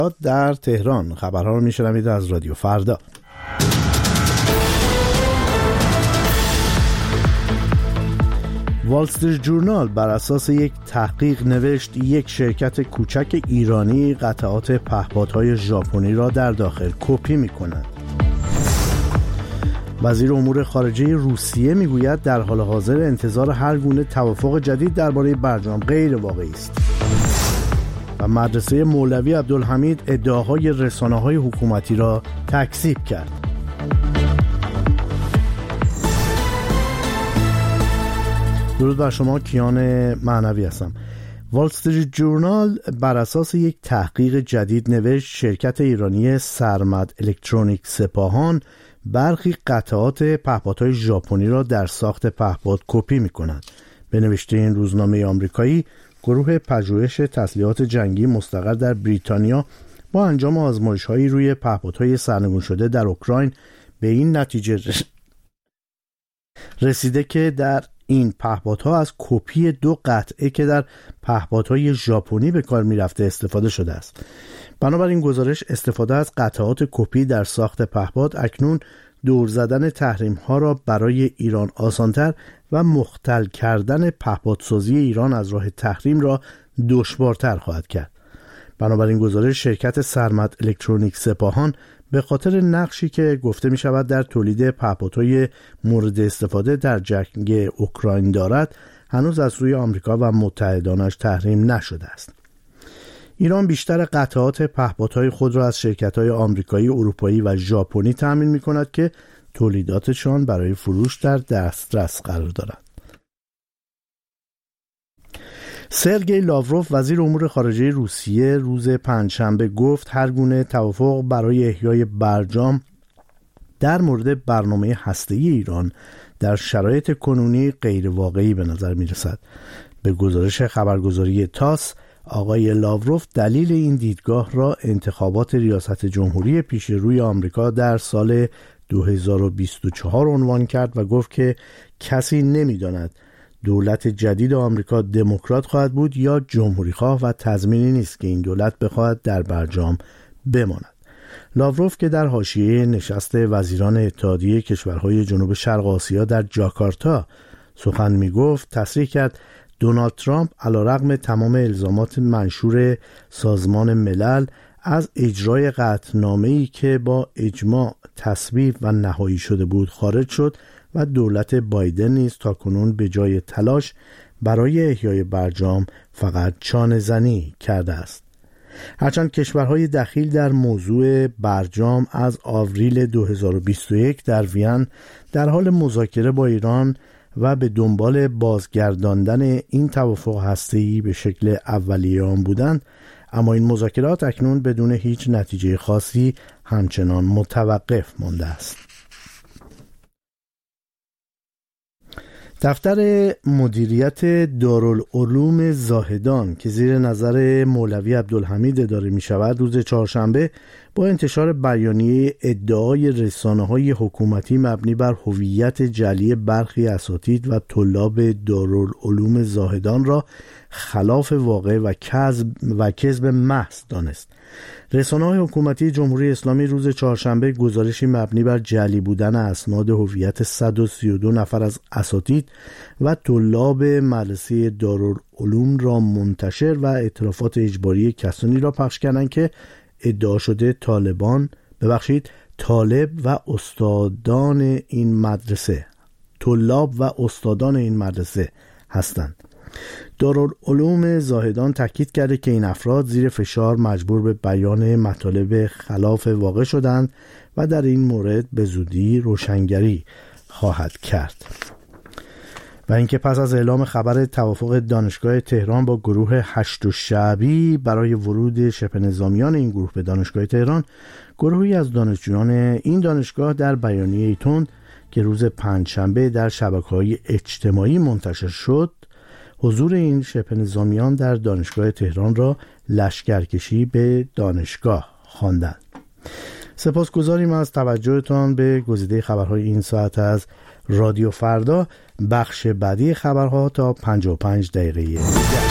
در تهران. خبرها رو میشنوید از رادیو فردا. وال استریت جورنال بر اساس یک تحقیق نوشت یک شرکت کوچک ایرانی قطعات پهپادهای ژاپنی را در داخل کپی می‌کند. وزیر امور خارجه روسیه میگوید در حال حاضر انتظار هر گونه توافق جدید درباره برجام غیر واقعی است. و مدرسه مولوی عبدالحمید ادعاهای رسانه‌های حکومتی را تکذیب کرد. درود بر شما، کیان معنوی هستم. وال استریت جورنال بر اساس یک تحقیق جدید نوشت شرکت ایرانی سرمد الکترونیک سپاهان برخی قطعات پهپادهای ژاپنی را در ساخت پهپاد کپی می‌کند. به نوشته این روزنامه آمریکایی، گروه پژوهش تسلیحات جنگی مستقر در بریتانیا با انجام آزمایش‌هایی روی پهپادهای سرنگون شده در اوکراین به این نتیجه رسیده که در این پهپادها از کپی 2 قطعه که در پهپادهای ژاپنی به کار می‌رفته استفاده شده است. بنابراین گزارش استفاده از قطعات کپی در ساخت پهپاد اکنون دور زدن تحریم‌ها را برای ایران آسان‌تر و مختل کردن پهپادسازی ایران از راه تحریم را دشوارتر خواهد کرد. بنابراین گزارش شرکت سرمد الکترونیک سپاهان به خاطر نقشی که گفته می شود در تولید پهپادهای مورد استفاده در جنگ اوکراین دارد، هنوز از سوی آمریکا و متحدانش تحریم نشده است. ایران بیشتر قطعات پهپادهای خود را از شرکت‌های آمریکایی، اروپایی و ژاپنی تأمین می‌کند که تولیداتشان برای فروش در دسترس قرار دارد. سرگئی لاوروف وزیر امور خارجه روسیه روز پنجشنبه گفت هر گونه توافق برای احیای برجام در مورد برنامه هسته‌ای ایران در شرایط کنونی غیر واقعی به نظر می‌رسد. به گزارش خبرگزاری تاس، آقای لاوروف دلیل این دیدگاه را انتخابات ریاست جمهوری پیش روی آمریکا در سال 2024 عنوان کرد و گفت که کسی نمی‌داند دولت جدید آمریکا دموکرات خواهد بود یا جمهوری‌خواه و تضمینی نیست که این دولت بخواهد در برجام بماند. لاوروف که در حاشیه نشست وزیران اتحادیه کشورهای جنوب شرق آسیا در جاکارتا سخن می‌گفت، تصریح کرد دونالد ترامپ علیرغم تمام الزامات منشور سازمان ملل از اجرای قطعنامه‌ای که با اجماع تصویب و نهایی شده بود خارج شد و دولت بایدن نیز تاکنون به جای تلاش برای احیای برجام فقط چانه زنی کرده است. هرچند کشورهای دخیل در موضوع برجام از آوریل 2021 در وین در حال مذاکره با ایران و به دنبال بازگرداندن این توافق هسته‌ای به شکل اولیه آن بودند، اما این مذاکرات اکنون بدون هیچ نتیجه خاصی همچنان متوقف مانده است. دفتر مدیریت دارالعلوم زاهدان که زیر نظر مولوی عبدالحمید اداره می شود روز چهارشنبه با انتشار بیانیه ادعای رسانه‌های حکومتی مبنی بر هویت جعلی برخی اساتید و طلاب دارالعلوم زاهدان را خلاف واقع و کذب محض دانست. رسانه‌های حکومتی جمهوری اسلامی روز چهارشنبه گزارشی مبنی بر جعلی بودن اسناد هویت 132 نفر از اساتید و طلاب مدرسه دارالعلوم را منتشر و اعترافات اجباری کسانی را پخش کردند که ادعا شده طالب و استادان این مدرسه هستند. دارالعلوم زاهدان تاکید کرده که این افراد زیر فشار مجبور به بیان مطالب خلاف واقع شدند و در این مورد به زودی روشنگری خواهد کرد. و اینکه پس از اعلام خبر توافق دانشگاه تهران با گروه هشت شعبی برای ورود شبه نظامیان این گروه به دانشگاه تهران، گروهی از دانشجویان این دانشگاه در بیانیه‌ای تند که روز پنجشنبه در شبکه‌های اجتماعی منتشر شد، حضور این شبه نظامیان در دانشگاه تهران را لشکرکشی به دانشگاه خواندند. سپاسگزاریم از توجهتان به گزیده خبرهای این ساعت از رادیو فردا. بخش بعدی خبرها تا 55 دقیقه